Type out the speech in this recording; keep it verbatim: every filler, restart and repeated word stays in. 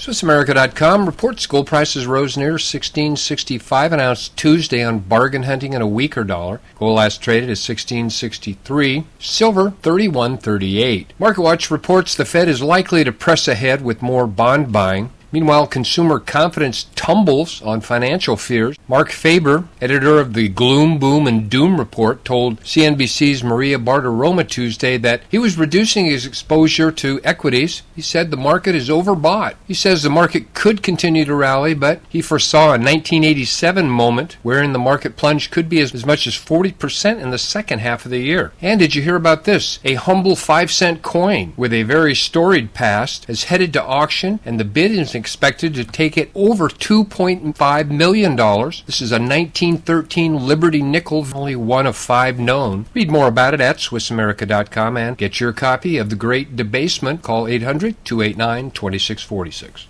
Swiss America dot com reports gold prices rose near sixteen sixty-five an ounce Tuesday on bargain hunting and a weaker dollar. Gold last traded at sixteen sixty-three. Silver thirty-one thirty-eight. MarketWatch reports the Fed is likely to press ahead with more bond buying. Meanwhile, consumer confidence tumbles on financial fears. Mark Faber, editor of the Gloom, Boom, and Doom report, told C N B C's Maria Bartiromo Tuesday that he was reducing his exposure to equities. He said the market is overbought. He says the market could continue to rally, but he foresaw a nineteen eighty-seven moment wherein the market plunge could be as, as much as forty percent in the second half of the year. And did you hear about this? A humble five cent coin with a very storied past is headed to auction, and the bid is expected to take it over two point five million dollars. This is a nineteen thirteen Liberty nickel, only one of five known. Read more about it at Swiss America dot com and get your copy of The Great Debasement. Call eight hundred, two eight nine, two six four six.